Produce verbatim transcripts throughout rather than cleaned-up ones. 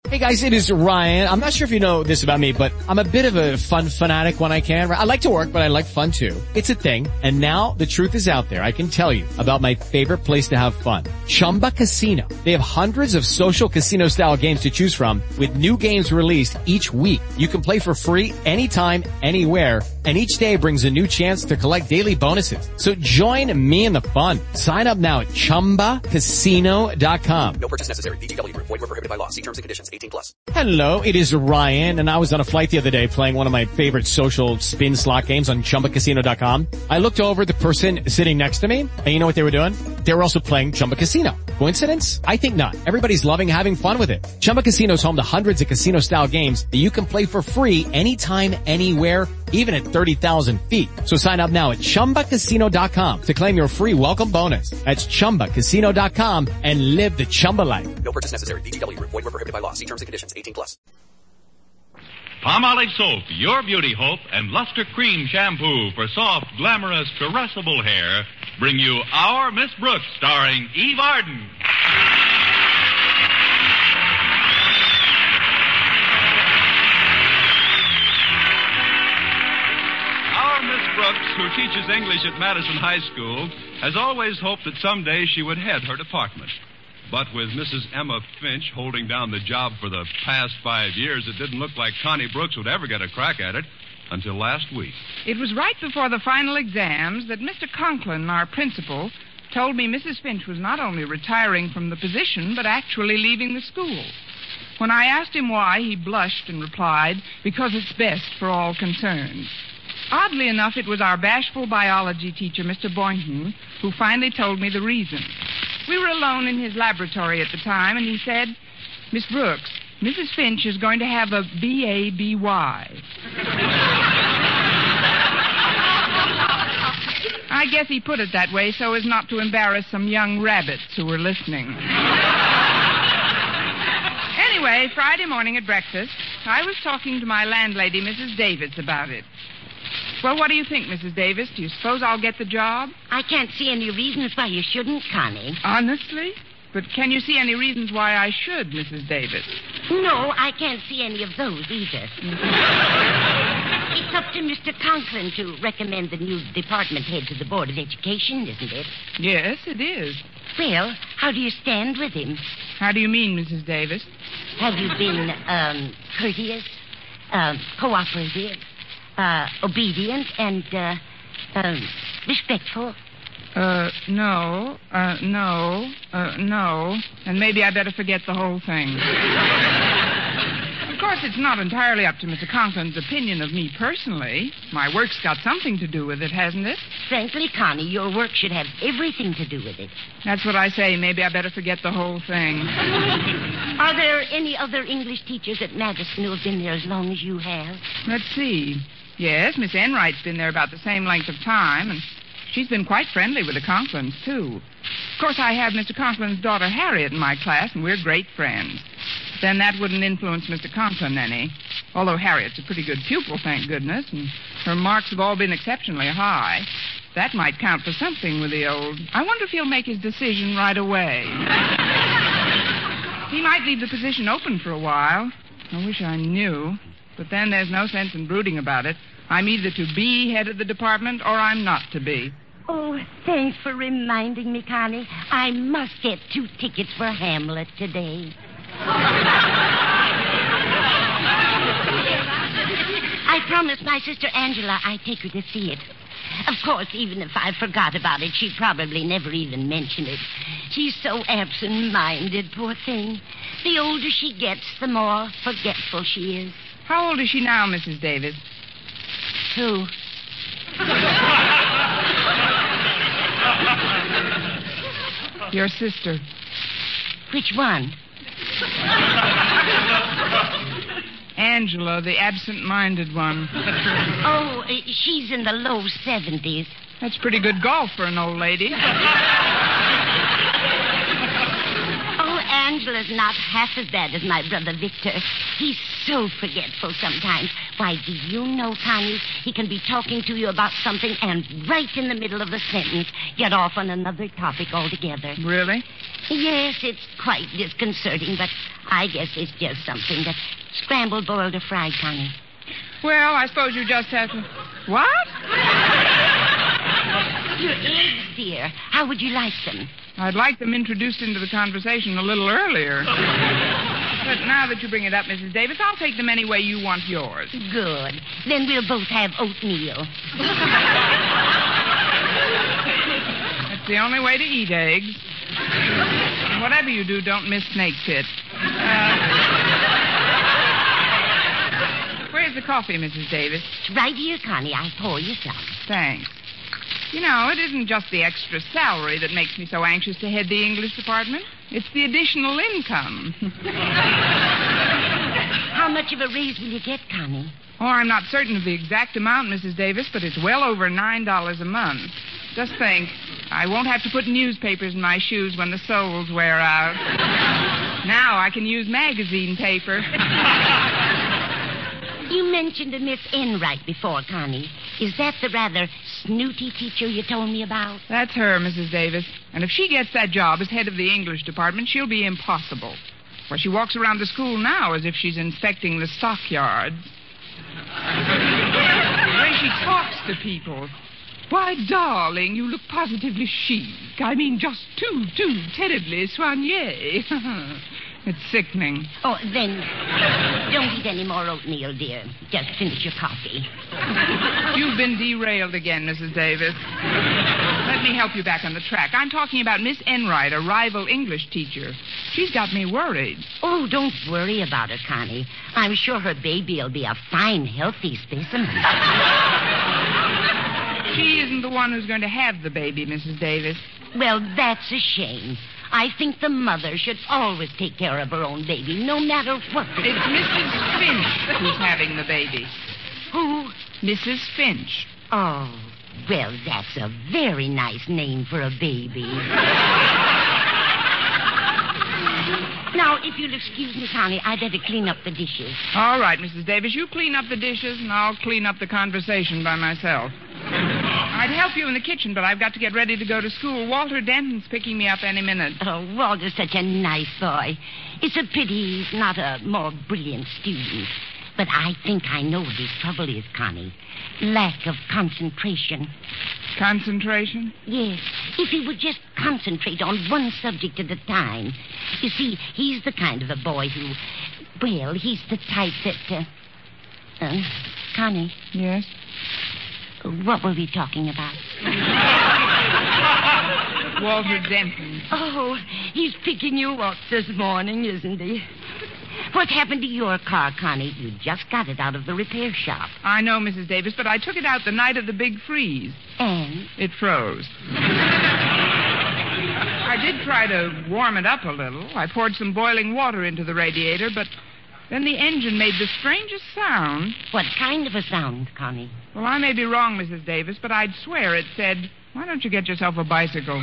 Hey guys, it is Ryan. I'm not sure if you know this about me, but I'm a bit of a fun fanatic when I can. I like to work, but I like fun too. It's a thing. And now the truth is out there. I can tell you about my favorite place to have fun. Chumba Casino. They have hundreds of social casino style games to choose from with new games released each week. You can play for free anytime, anywhere. And each day brings a new chance to collect daily bonuses. So join me in the fun. Sign up now at chumba casino dot com. No purchase necessary. V G W Group. Void where prohibited by law. See terms and conditions. eighteen plus. Hello, it is Ryan, and I was on a flight the other day playing one of my favorite social spin slot games on chumba casino dot com. I looked over at the person sitting next to me, and you know what they were doing? They were also playing Chumba Casino. Coincidence? I think not. Everybody's loving having fun with it. Chumba Casino is home to hundreds of casino-style games that you can play for free anytime, anywhere, even at thirty thousand feet. So sign up now at chumba casino dot com to claim your free welcome bonus. That's chumba casino dot com and live the Chumba life. No purchase necessary. V G W Group. Void where prohibited by law. See terms and conditions. eighteen plus. Palmolive Soap, your beauty hope, and Luster Cream Shampoo for soft, glamorous, caressable hair bring you Our Miss Brooks, starring Eve Arden. Our Miss Brooks, who teaches English at Madison High School, has always hoped that someday she would head her department. But with Missus Emma Finch holding down the job for the past five years, it didn't look like Connie Brooks would ever get a crack at it until last week. It was right before the final exams that Mister Conklin, our principal, told me Missus Finch was not only retiring from the position, but actually leaving the school. When I asked him why, he blushed and replied, because it's best for all concerned. Oddly enough, it was our bashful biology teacher, Mister Boynton, who finally told me the reason. We were alone in his laboratory at the time, and he said, Miss Brooks, Missus Finch is going to have a B A B Y. I guess he put it that way so as not to embarrass some young rabbits who were listening. Anyway, Friday morning at breakfast, I was talking to my landlady, Missus Davis, about it. Well, what do you think, Missus Davis? Do you suppose I'll get the job? I can't see any reasons why you shouldn't, Connie. Honestly? But can you see any reasons why I should, Missus Davis? No, I can't see any of those either. It's up to Mister Conklin to recommend the new department head to the Board of Education, isn't it? Yes, it is. Well, how do you stand with him? How do you mean, Missus Davis? Have you been, um, courteous, um, cooperative, uh, obedient, and, uh, um, respectful? Uh, no, uh, no, uh, no. And maybe I better forget the whole thing. Of course, it's not entirely up to Mister Conklin's opinion of me personally. My work's got something to do with it, hasn't it? Frankly, Connie, your work should have everything to do with it. That's what I say. Maybe I better forget the whole thing. Are there any other English teachers at Madison who have been there as long as you have? Let's see. Yes, Miss Enright's been there about the same length of time, and she's been quite friendly with the Conklins, too. Of course, I have Mister Conklin's daughter, Harriet, in my class, and we're great friends. Then that wouldn't influence Mister Conklin any. Although Harriet's a pretty good pupil, thank goodness, and her marks have all been exceptionally high. That might count for something with the old... I wonder if he'll make his decision right away. He might leave the position open for a while. I wish I knew. But then there's no sense in brooding about it. I'm either to be head of the department or I'm not to be. Oh, thanks for reminding me, Connie. I must get two tickets for Hamlet today. I promised my sister Angela I'd take her to see it. Of course, even if I forgot about it, she'd probably never even mention it. She's so absent-minded, poor thing. The older she gets, the more forgetful she is. How old is she now, Missus Davis? Who? Your sister. Which one? Angela, the absent-minded one. Oh, uh, she's in the low seventies. That's pretty good golf for an old lady. Oh, Angela's not half as bad as my brother Victor. He's so forgetful sometimes. Why, do you know, Connie, he can be talking to you about something and right in the middle of the sentence get off on another topic altogether. Really? Yes, it's quite disconcerting, but I guess it's just something that scrambled, boiled, or fried, Connie. Well, I suppose you just have to... What? Your eggs, dear. How would you like them? I'd like them introduced into the conversation a little earlier. But now that you bring it up, Missus Davis, I'll take them any way you want yours. Good. Then we'll both have oatmeal. That's the only way to eat eggs. And whatever you do, don't miss Snake Pit. Uh, where's the coffee, Missus Davis? It's right here, Connie. I'll pour you some. Thanks. You know, it isn't just the extra salary that makes me so anxious to head the English department. It's the additional income. How much of a raise will you get, Connie? Oh, I'm not certain of the exact amount, Missus Davis, but it's well over nine dollars a month. Just think, I won't have to put newspapers in my shoes when the soles wear out. Now I can use magazine paper. You mentioned a Miss Enright before, Connie. Is that the rather snooty teacher you told me about? That's her, Missus Davis. And if she gets that job as head of the English department, she'll be impossible. Well, she walks around the school now as if she's inspecting the stockyards. The way she talks to people. Why, darling, you look positively chic. I mean, just too, too terribly soigné. It's sickening. Oh, then don't eat any more oatmeal, dear. Just finish your coffee. You've been derailed again, Missus Davis. Let me help you back on the track. I'm talking about Miss Enright, a rival English teacher. She's got me worried. Oh, don't worry about her, Connie. I'm sure her baby will be a fine, healthy specimen. She isn't the one who's going to have the baby, Missus Davis. Well, that's a shame. I think the mother should always take care of her own baby, no matter what. The... It's Missus Finch who's having the baby. Who? Missus Finch. Oh, well, that's a very nice name for a baby. Now, if you'll excuse me, Connie, I'd better clean up the dishes. All right, Missus Davis, you clean up the dishes, and I'll clean up the conversation by myself. I'd help you in the kitchen, but I've got to get ready to go to school. Walter Denton's picking me up any minute. Oh, Walter's such a nice boy. It's a pity he's not a more brilliant student. But I think I know what his trouble is, Connie. Lack of concentration. Concentration? Yes. If he would just concentrate on one subject at a time. You see, he's the kind of a boy who... Well, he's the type that... Uh, uh, Connie? Yes? What were we talking about? Walter Denton. Oh, he's picking you up this morning, isn't he? What happened to your car, Connie? You just got it out of the repair shop. I know, Missus Davis, but I took it out the night of the big freeze. And? It froze. I did try to warm it up a little. I poured some boiling water into the radiator, but then the engine made the strangest sound. What kind of a sound, Connie? Well, I may be wrong, Missus Davis, but I'd swear it said, "Why don't you get yourself a bicycle?"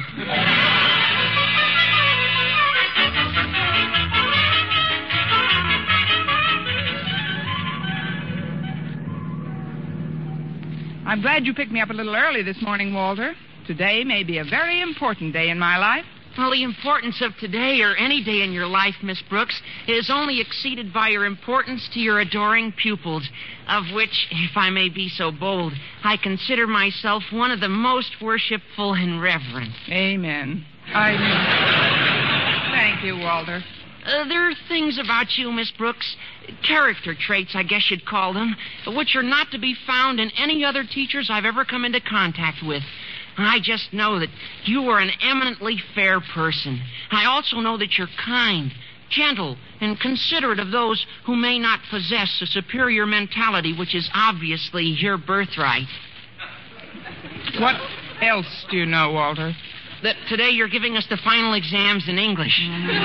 I'm glad you picked me up a little early this morning, Walter. Today may be a very important day in my life. Well, the importance of today or any day in your life, Miss Brooks, is only exceeded by your importance to your adoring pupils, of which, if I may be so bold, I consider myself one of the most worshipful and reverent. Amen. I... Thank you, Walter. Uh, there are things about you, Miss Brooks, character traits, I guess you'd call them, which are not to be found in any other teachers I've ever come into contact with. I just know that you are an eminently fair person. I also know that you're kind, gentle, and considerate of those who may not possess a superior mentality, which is obviously your birthright. What else do you know, Walter? That today you're giving us the final exams in English.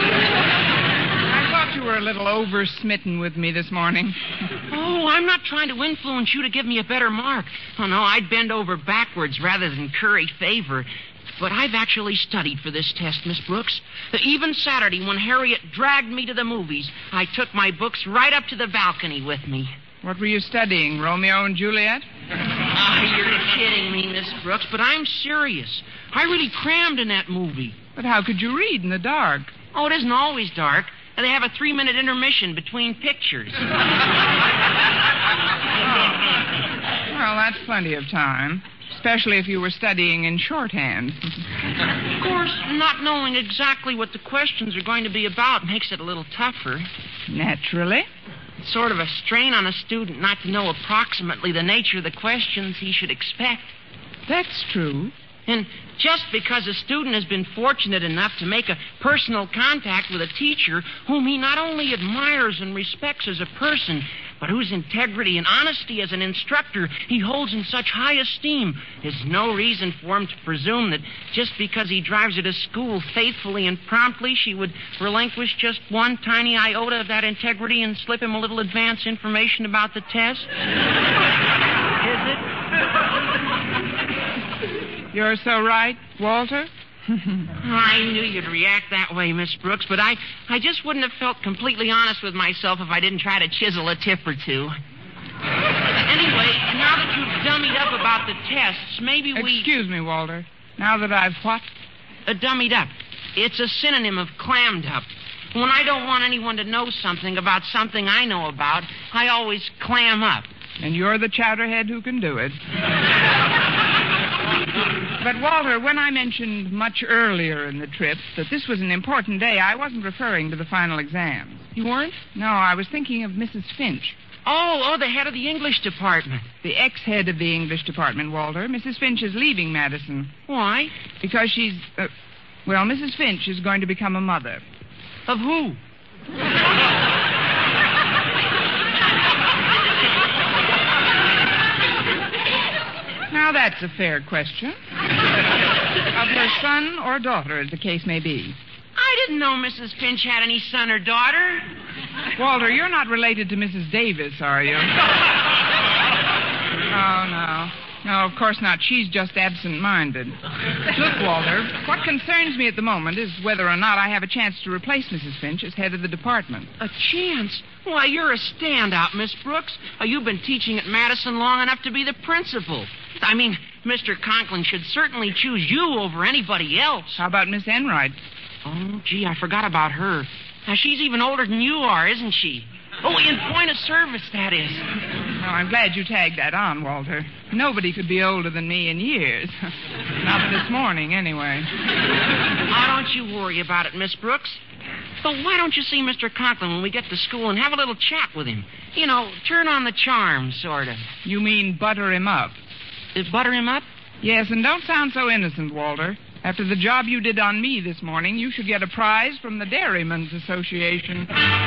I thought you were a little over-smitten with me this morning. Oh, I'm not trying to influence you to give me a better mark. Oh, no, I'd bend over backwards rather than curry favor. But I've actually studied for this test, Miss Brooks. Even Saturday, when Harriet dragged me to the movies, I took my books right up to the balcony with me. What were you studying, Romeo and Juliet? Ah, you're kidding me, Miss Brooks, but I'm serious. I really crammed in that movie. But how could you read in the dark? Oh, it isn't always dark. They have a three-minute intermission between pictures. Oh. Well, that's plenty of time, especially if you were studying in shorthand. Of course, not knowing exactly what the questions are going to be about makes it a little tougher. Naturally. It's sort of a strain on a student not to know approximately the nature of the questions he should expect. That's true. And just because a student has been fortunate enough to make a personal contact with a teacher whom he not only admires and respects as a person, but whose integrity and honesty as an instructor he holds in such high esteem, is no reason for him to presume that just because he drives her to school faithfully and promptly, she would relinquish just one tiny iota of that integrity and slip him a little advance information about the test. Is it? You're so right, Walter. I knew you'd react that way, Miss Brooks, but I, I just wouldn't have felt completely honest with myself if I didn't try to chisel a tip or two. Anyway, now that you've dummied up about the tests, maybe we... Excuse me, Walter. Now that I've what? Uh, dummied up. It's a synonym of clammed up. When I don't want anyone to know something about something I know about, I always clam up. And you're the chowderhead who can do it. But, Walter, when I mentioned much earlier in the trip that this was an important day, I wasn't referring to the final exams. You weren't? No, I was thinking of Missus Finch. Oh, oh, the head of the English department. The ex-head of the English department, Walter. Missus Finch is leaving Madison. Why? Because she's... Uh, well, Missus Finch is going to become a mother. Of who? Now, that's a fair question. Of her son or daughter, as the case may be. I didn't know Missus Finch had any son or daughter. Walter, you're not related to Missus Davis, are you? Oh, no. No, of course not. She's just absent-minded. Look, Walter, what concerns me at the moment is whether or not I have a chance to replace Missus Finch as head of the department. A chance? Why, you're a standout, Miss Brooks. Oh, you've been teaching at Madison long enough to be the principal. I mean, Mister Conklin should certainly choose you over anybody else. How about Miss Enright? Oh, gee, I forgot about her. Now, she's even older than you are, isn't she? Oh, in point of service, that is. Oh, I'm glad you tagged that on, Walter. Nobody could be older than me in years. Not this morning, anyway. Now, don't you worry about it, Miss Brooks. So why don't you see Mister Conklin when we get to school and have a little chat with him? You know, turn on the charm, sort of. You mean butter him up? Uh, butter him up? Yes, and don't sound so innocent, Walter. After the job you did on me this morning, you should get a prize from the Dairymen's Association.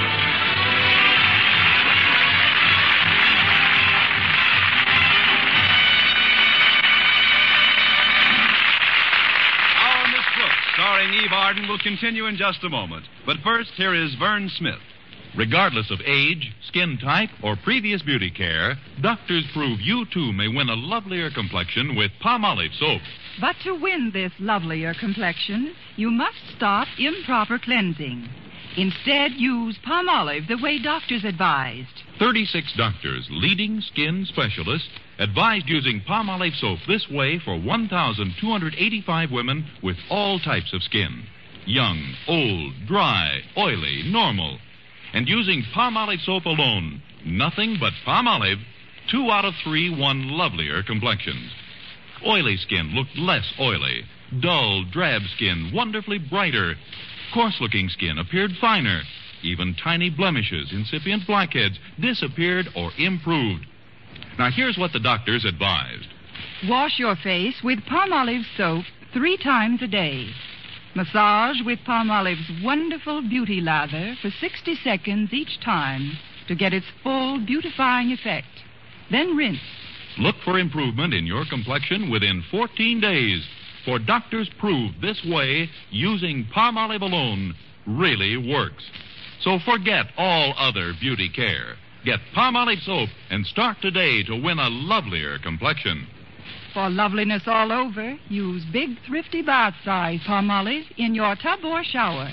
Our Miss Brooks, starring Eve Arden, will continue in just a moment. But first, here is Vern Smith. Regardless of age, skin type, or previous beauty care, doctors prove you too may win a lovelier complexion with Palmolive soap. But to win this lovelier complexion, you must stop improper cleansing. Instead, use Palmolive the way doctors advised. thirty-six doctors, leading skin specialists, advised using Palmolive soap this way for one thousand two hundred eighty-five women with all types of skin. Young, old, dry, oily, normal. And using Palmolive soap alone, nothing but Palmolive, two out of three won lovelier complexions. Oily skin looked less oily. Dull, drab skin wonderfully brighter. Coarse-looking skin appeared finer. Even tiny blemishes, incipient blackheads, disappeared or improved. Now, here's what the doctors advised. Wash your face with Palmolive soap three times a day. Massage with Palmolive's wonderful beauty lather for sixty seconds each time to get its full beautifying effect. Then rinse. Look for improvement in your complexion within fourteen days, for doctors prove this way, using Palmolive alone, really works. So forget all other beauty care. Get Palmolive soap and start today to win a lovelier complexion. For loveliness all over, use big, thrifty bath size Palmolive in your tub or shower.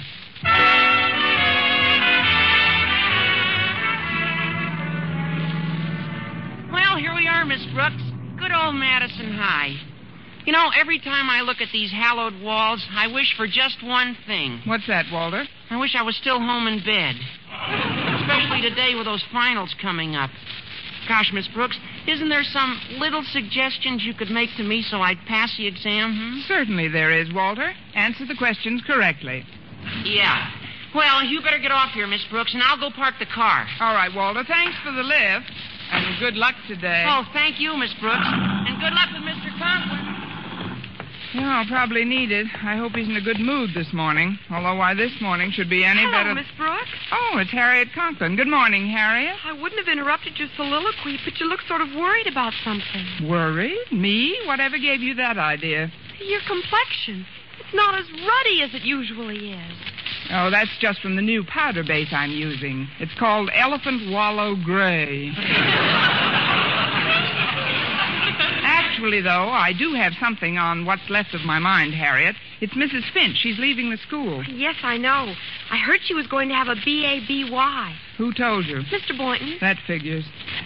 Well, here we are, Miss Brooks. Good old Madison High. You know, every time I look at these hallowed walls, I wish for just one thing. What's that, Walter? I wish I was still home in bed. Especially today with those finals coming up. Gosh, Miss Brooks, isn't there some little suggestions you could make to me so I'd pass the exam, hmm? Certainly there is, Walter. Answer the questions correctly. Yeah. Well, you better get off here, Miss Brooks, and I'll go park the car. All right, Walter. Thanks for the lift. And good luck today. Oh, thank you, Miss Brooks. And good luck with Mister Conklin. Yeah, I'll probably need it. I hope he's in a good mood this morning. Although why this morning should be any Hello, better... Miss Brooks. Oh, it's Harriet Conklin. Good morning, Harriet. I wouldn't have interrupted your soliloquy, but you look sort of worried about something. Worried? Me? Whatever gave you that idea? Your complexion. It's not as ruddy as it usually is. Oh, that's just from the new powder base I'm using. It's called Elephant Wallow Gray. Actually, though, I do have something on what's left of my mind, Harriet. It's Missus Finch. She's leaving the school. Yes, I know. I heard she was going to have a B A B Y. Who told you? Mister Boynton. That figures.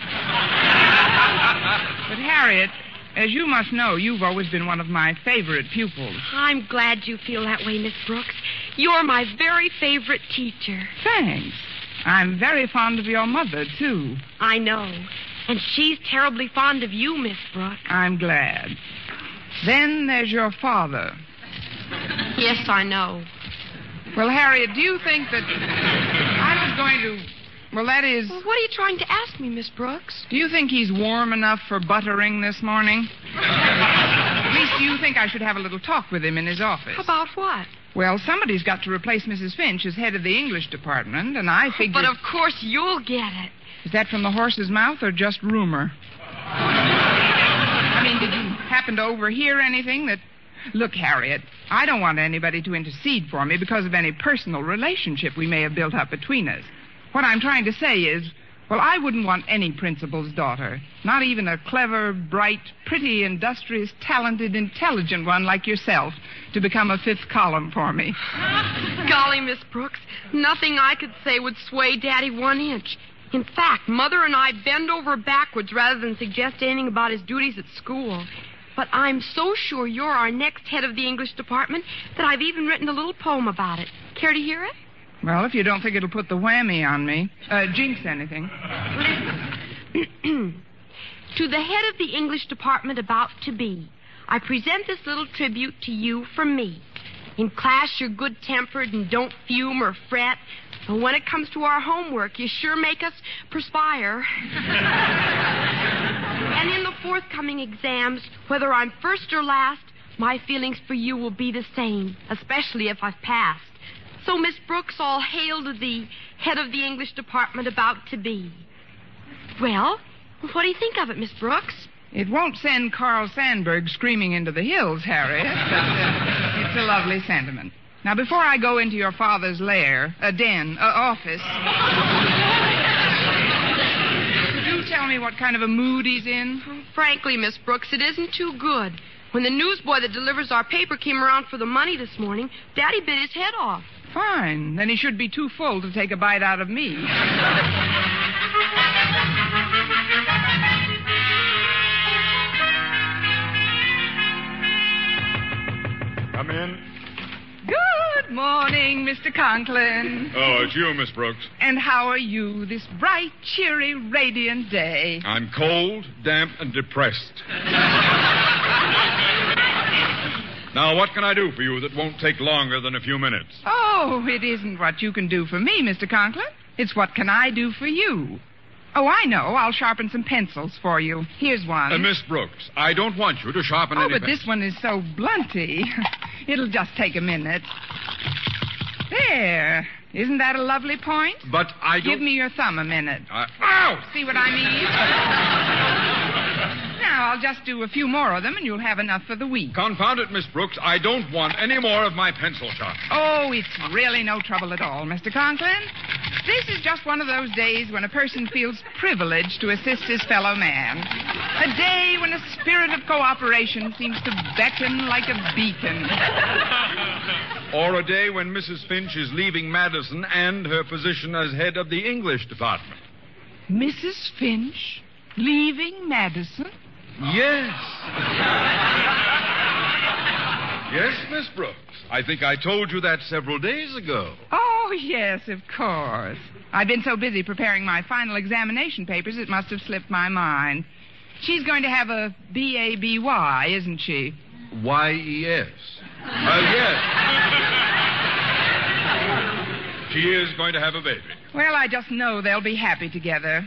But, Harriet, as you must know, you've always been one of my favorite pupils. I'm glad you feel that way, Miss Brooks. You're my very favorite teacher. Thanks. I'm very fond of your mother, too. I know. And she's terribly fond of you, Miss Brooks. I'm glad. Then there's your father. Yes, I know. Well, Harriet, do you think that I was going to... Well, that is... Well, what are you trying to ask me, Miss Brooks? Do you think he's warm enough for buttering this morning? At least, do you think I should have a little talk with him in his office? About what? Well, somebody's got to replace Missus Finch as head of the English department, and I figured... But of course you'll get it. Is that from the horse's mouth or just rumor? I mean, did you happen to overhear anything that... Look, Harriet, I don't want anybody to intercede for me because of any personal relationship we may have built up between us. What I'm trying to say is, well, I wouldn't want any principal's daughter, not even a clever, bright, pretty, industrious, talented, intelligent one like yourself, to become a fifth column for me. Golly, Miss Brooks, nothing I could say would sway Daddy one inch. In fact, Mother and I bend over backwards rather than suggest anything about his duties at school. But I'm so sure you're our next head of the English department that I've even written a little poem about it. Care to hear it? Well, if you don't think it'll put the whammy on me. Uh, jinx anything. Listen. To the head of the English department about to be, I present this little tribute to you from me. In class, you're good-tempered and don't fume or fret. But when it comes to our homework, you sure make us perspire. And in the forthcoming exams, whether I'm first or last, my feelings for you will be the same, especially if I've passed. So, Miss Brooks, all hail to the head of the English department about to be. Well, what do you think of it, Miss Brooks? It won't send Carl Sandburg screaming into the hills, Harriet. But, uh, it's a lovely sentiment. Now, before I go into your father's lair, a den, a office, could you tell me what kind of a mood he's in? Frankly, Miss Brooks, it isn't too good. When the newsboy that delivers our paper came around for the money this morning, Daddy bit his head off. Fine. Then he should be too full to take a bite out of me. Come in. Good morning, Mister Conklin. Oh, it's you, Miss Brooks. And how are you this bright, cheery, radiant day? I'm cold, damp, and depressed. Now, what can I do for you that won't take longer than a few minutes? Oh, it isn't what you can do for me, Mister Conklin. It's what can I do for you. Oh, I know. I'll sharpen some pencils for you. Here's one. Uh, Miss Brooks, I don't want you to sharpen oh, any but pen- this one is so blunty. It'll just take a minute. There. Isn't that a lovely point? But I don't... Give me your thumb a minute. I... Ow! See what I mean? Now, I'll just do a few more of them, and you'll have enough for the week. Confound it, Miss Brooks. I don't want any more of my pencil sharp. Oh, it's really no trouble at all, Mister Conklin. This is just one of those days when a person feels privileged to assist his fellow man. A day when a spirit of cooperation seems to beckon like a beacon. Or a day when Missus Finch is leaving Madison and her position as head of the English department. Missus Finch leaving Madison? Yes. Yes, Miss Brooks. I think I told you that several days ago. Oh, yes, of course. I've been so busy preparing my final examination papers, it must have slipped my mind. She's going to have a B A B Y, isn't she? Y E S. Uh, yes. She is going to have a baby. Well, I just know they'll be happy together.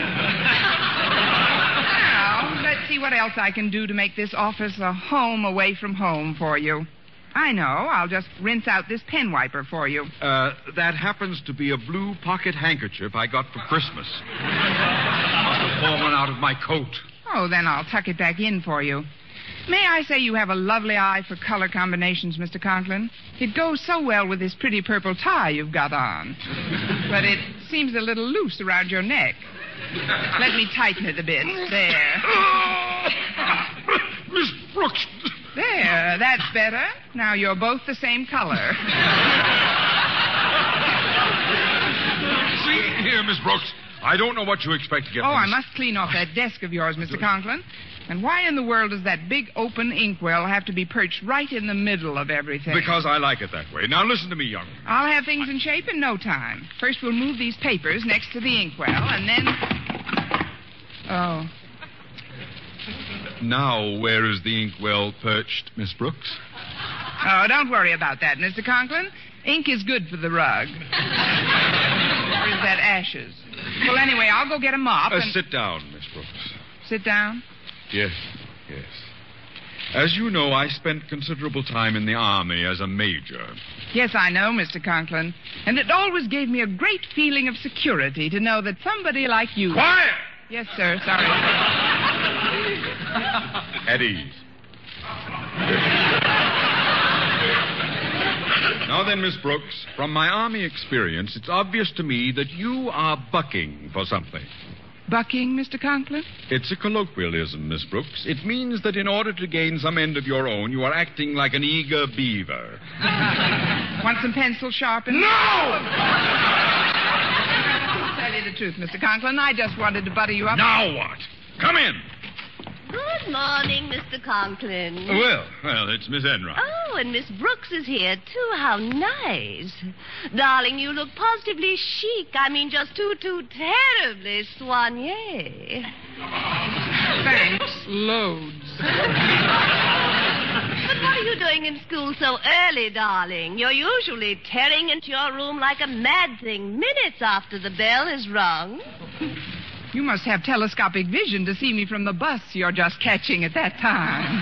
Now, let's see what else I can do to make this office a home away from home for you. I know. I'll just rinse out this pen wiper for you. Uh, that happens to be a blue pocket handkerchief I got for Christmas. Must have fallen out of my coat. Oh, then I'll tuck it back in for you. May I say you have a lovely eye for color combinations, Mister Conklin? It goes so well with this pretty purple tie you've got on. But it seems a little loose around your neck. Let me tighten it a bit. There. Miss Brooks. There, that's better. Now you're both the same color. See here, Miss Brooks. I don't know what you expect to get. Oh, from I this. must clean off that desk of yours, Mister Conklin. And why in the world does that big open inkwell have to be perched right in the middle of everything? Because I like it that way. Now listen to me, young. I'll have things in shape in no time. First, we'll move these papers next to the inkwell, and then... Oh. Now, where is the inkwell perched, Miss Brooks? Oh, don't worry about that, Mister Conklin. Ink is good for the rug. Or is that ashes? Well, anyway, I'll go get a mop Uh, and... sit down, Miss Brooks. Sit down? Yes, yes. As you know, I spent considerable time in the Army as a major. Yes, I know, Mister Conklin. And it always gave me a great feeling of security to know that somebody like you... Quiet! Yes, sir. Sorry. At ease. Now then, Miss Brooks, from my Army experience, it's obvious to me that you are bucking for something. Bucking, Mister Conklin? It's a colloquialism, Miss Brooks. It means that in order to gain some end of your own, you are acting like an eager beaver. Want some pencil sharpened? No! To tell you the truth, Mister Conklin, I just wanted to butter you up. Now what? Come in. Good morning, Mister Conklin. Well, well, it's Miss Enright. Oh, and Miss Brooks is here, too. How nice. Darling, you look positively chic. I mean, just too, too terribly soigné. Thanks, loads. But what are you doing in school so early, darling? You're usually tearing into your room like a mad thing minutes after the bell is rung. You must have telescopic vision to see me from the bus you're just catching at that time.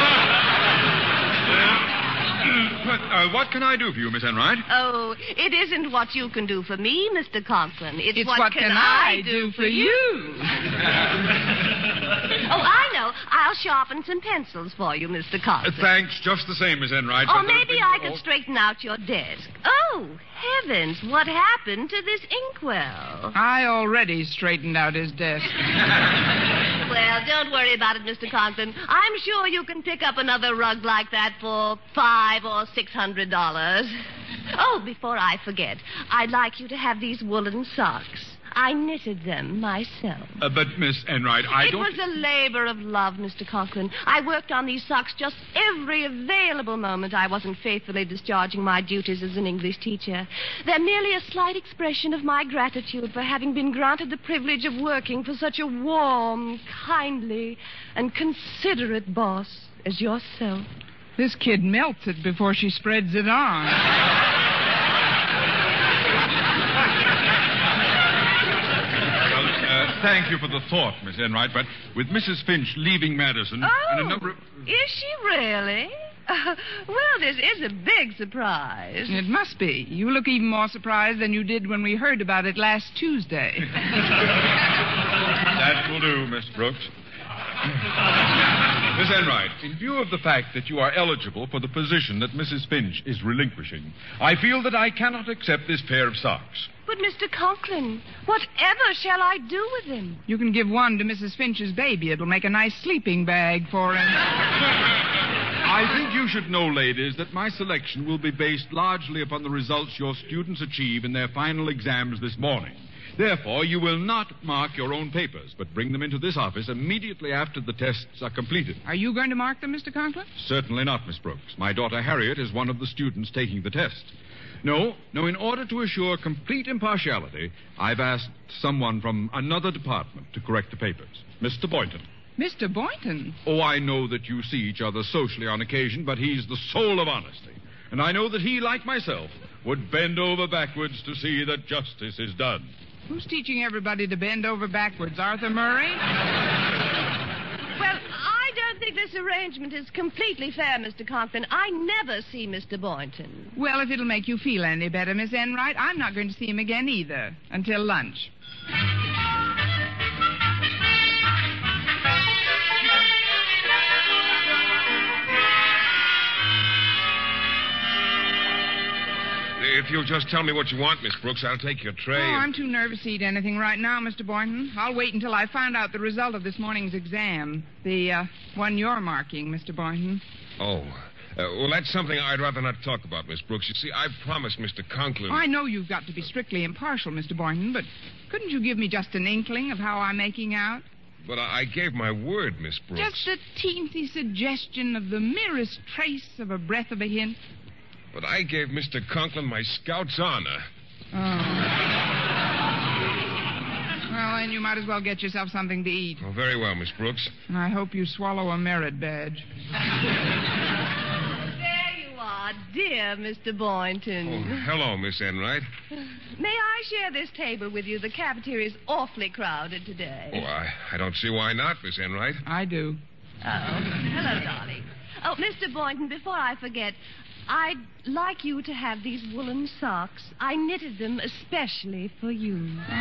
But, uh, what can I do for you, Miss Enright? Oh, it isn't what you can do for me, Mister Conklin. It's, It's what, what can, can I, I do, do for for you. you? Oh, I know. I'll sharpen some pencils for you, Mister Uh, Conklin. thanks, just the same, Miss Enright. Or but there's maybe been- I could oh, straighten out your desk. Oh, heavens, what happened to this inkwell? I already straightened out his desk. Well, don't worry about it, Mister Conklin. I'm sure you can pick up another rug like that for five or six hundred dollars. Oh, before I forget, I'd like you to have these woolen socks. I knitted them myself. Uh, but, Miss Enright, I it don't... was a labor of love, Mister Conklin. I worked on these socks just every available moment I wasn't faithfully discharging my duties as an English teacher. They're merely a slight expression of my gratitude for having been granted the privilege of working for such a warm, kindly, and considerate boss as yourself. This kid melts it before she spreads it on. Thank you for the thought, Miss Enright, but with Missus Finch leaving Madison Oh, and a number of... is she really? Uh, well, this is a big surprise. It must be. You look even more surprised than you did when we heard about it last Tuesday. That will do, Miss Brooks. Miss Enright, in view of the fact that you are eligible for the position that Missus Finch is relinquishing, I feel that I cannot accept this pair of socks. But, Mister Conklin, whatever shall I do with them? You can give one to Missus Finch's baby. It'll make a nice sleeping bag for him. I think you should know, ladies, that my selection will be based largely upon the results your students achieve in their final exams this morning. Therefore, you will not mark your own papers, but bring them into this office immediately after the tests are completed. Are you going to mark them, Mister Conklin? Certainly not, Miss Brooks. My daughter Harriet is one of the students taking the test. No, no, in order to assure complete impartiality, I've asked someone from another department to correct the papers. Mister Boynton. Mister Boynton? Oh, I know that you see each other socially on occasion, but he's the soul of honesty. And I know that he, like myself, would bend over backwards to see that justice is done. Who's teaching everybody to bend over backwards? Arthur Murray? Well, I don't think this arrangement is completely fair, Mister Conklin. I never see Mister Boynton. Well, if it'll make you feel any better, Miss Enright, I'm not going to see him again either. Until lunch. If you'll just tell me what you want, Miss Brooks, I'll take your tray. Oh, and... I'm too nervous to eat anything right now, Mister Boynton. I'll wait until I find out the result of this morning's exam. The uh, one you're marking, Mister Boynton. Oh. Uh, well, that's something I'd rather not talk about, Miss Brooks. You see, I promised Mister Conklin... I know you've got to be strictly impartial, Mister Boynton, but couldn't you give me just an inkling of how I'm making out? But I, I gave my word, Miss Brooks. Just a teensy suggestion of the merest trace of a breath of a hint. But I gave Mister Conklin my scout's honor. Oh. Well, then you might as well get yourself something to eat. Oh, very well, Miss Brooks. And I hope you swallow a merit badge. There you are, dear Mister Boynton. Oh, hello, Miss Enright. May I share this table with you? The cafeteria's awfully crowded today. Oh, I, I don't see why not, Miss Enright. I do. Oh, hello, darling. Oh, Mister Boynton, before I forget... I'd like you to have these woolen socks. I knitted them especially for you.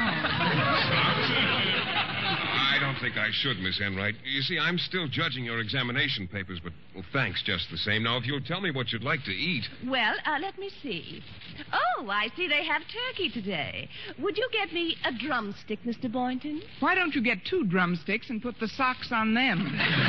I don't think I should, Miss Enright. You see, I'm still judging your examination papers, but well, thanks just the same. Now, if you'll tell me what you'd like to eat. Well, uh, let me see. Oh, I see they have turkey today. Would you get me a drumstick, Mister Boynton? Why don't you get two drumsticks and put the socks on them?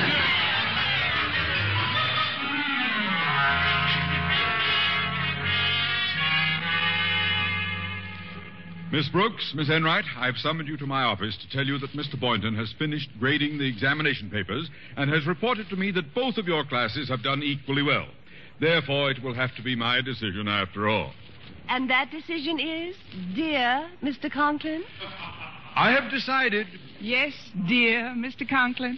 Miss Brooks, Miss Enright, I've summoned you to my office to tell you that Mister Boynton has finished grading the examination papers and has reported to me that both of your classes have done equally well. Therefore, it will have to be my decision after all. And that decision is, dear Mister Conklin? I have decided... Yes, dear Mister Conklin.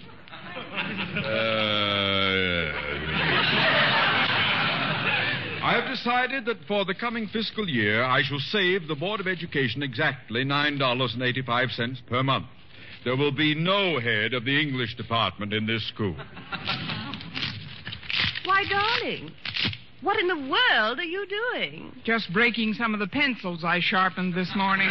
Uh... I have decided that for the coming fiscal year, I shall save the Board of Education exactly nine dollars and eighty-five cents per month. There will be no head of the English department in this school. Why, darling, what in the world are you doing? Just breaking some of the pencils I sharpened this morning.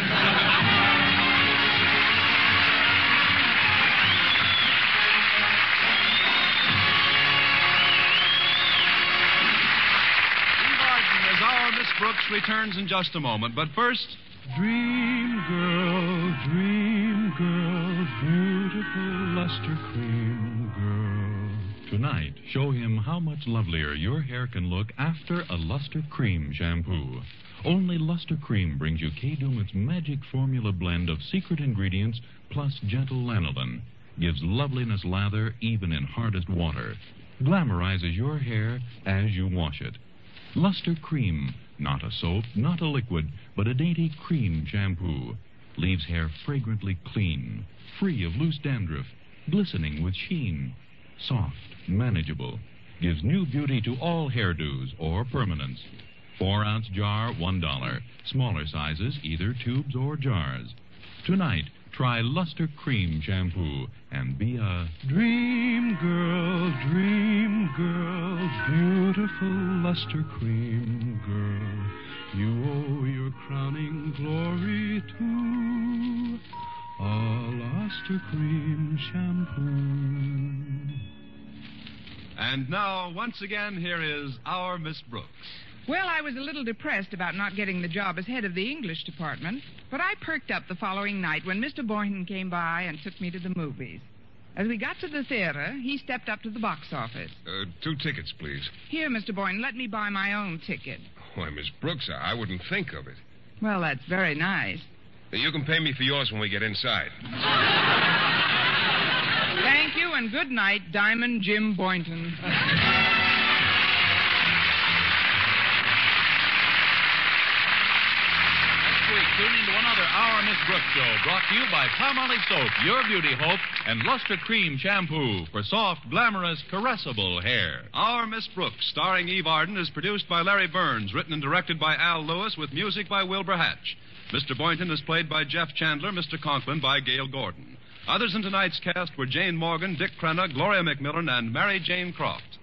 Miss Brooks returns in just a moment, but first... Dream girl, dream girl, beautiful luster cream girl. Tonight, show him how much lovelier your hair can look after a Luster Cream shampoo. Only Luster Cream brings you Kay Daumit's magic formula blend of secret ingredients plus gentle lanolin. Gives loveliness lather even in hardest water. Glamorizes your hair as you wash it. Luster Cream, not a soap, not a liquid, but a dainty cream shampoo. Leaves hair fragrantly clean, free of loose dandruff, glistening with sheen. Soft, manageable. Gives new beauty to all hairdos or permanents. Four-ounce jar, one dollar. Smaller sizes, either tubes or jars. Tonight, try Luster Cream shampoo and be a dream girl, dream girl, beautiful Luster Cream girl. You owe your crowning glory to a Luster Cream shampoo. And now, once again, here is our Miss Brooks. Well, I was a little depressed about not getting the job as head of the English department, but I perked up the following night when Mister Boynton came by and took me to the movies. As we got to the theater, he stepped up to the box office. Uh, two tickets, please. Here, Mister Boynton, let me buy my own ticket. Why, Miss Brooks, I wouldn't think of it. Well, that's very nice. You can pay me for yours when we get inside. Thank you, and good night, Diamond Jim Boynton. Tune in to another Our Miss Brooks show brought to you by Palmolive Soap, Your Beauty Hope, and Luster Cream Shampoo for soft, glamorous, caressable hair. Our Miss Brooks, starring Eve Arden, is produced by Larry Burns, written and directed by Al Lewis, with music by Wilbur Hatch. Mister Boynton is played by Jeff Chandler, Mister Conklin by Gail Gordon. Others in tonight's cast were Jane Morgan, Dick Crenna, Gloria McMillan, and Mary Jane Croft.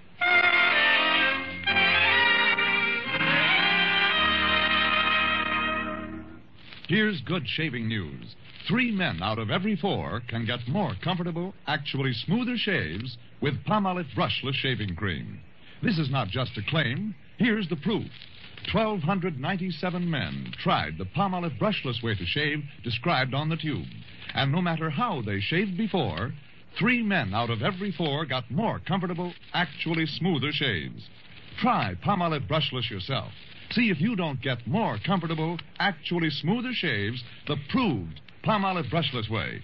Here's good shaving news. Three men out of every four can get more comfortable, actually smoother shaves with Palmolive Brushless Shaving Cream. This is not just a claim. Here's the proof. twelve ninety-seven men tried the Palmolive Brushless way to shave described on the tube. And no matter how they shaved before, three men out of every four got more comfortable, actually smoother shaves. Try Palmolive Brushless yourself. See if you don't get more comfortable, actually smoother shaves the proved Palmolive Brushless way.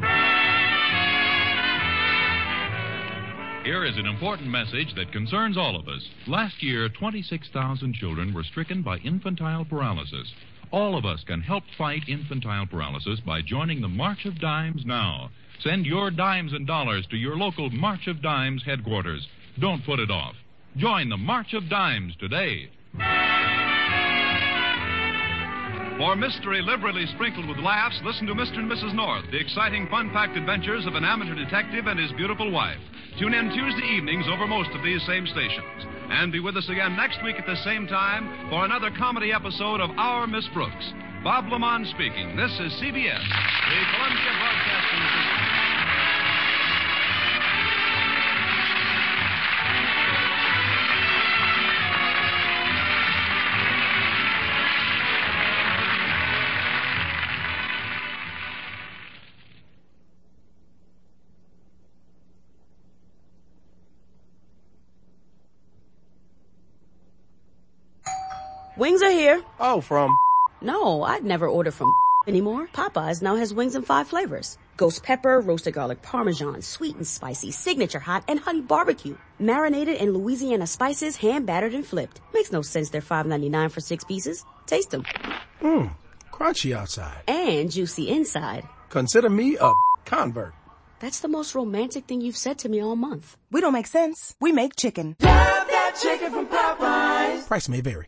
Here is an important message that concerns all of us. Last year, twenty-six thousand children were stricken by infantile paralysis. All of us can help fight infantile paralysis by joining the March of Dimes now. Send your dimes and dollars to your local March of Dimes headquarters. Don't put it off. Join the March of Dimes today. For mystery liberally sprinkled with laughs, listen to Mister and Missus North, the exciting, fun-packed adventures of an amateur detective and his beautiful wife. Tune in Tuesday evenings over most of these same stations. And be with us again next week at the same time for another comedy episode of Our Miss Brooks. Bob Lamont speaking. This is C B S, the Columbia Broadcasting System. Wings are here. Oh, from? No, I'd never order from anymore. Popeyes now has wings in five flavors. Ghost pepper, roasted garlic parmesan, sweet and spicy, signature hot, and honey barbecue. Marinated in Louisiana spices, hand battered and flipped. Makes no sense they're five ninety-nine for six pieces. Taste them. Mmm, crunchy outside. And juicy inside. Consider me a convert. That's the most romantic thing you've said to me all month. We don't make sense. We make chicken. Love that chicken from Popeyes. Price may vary.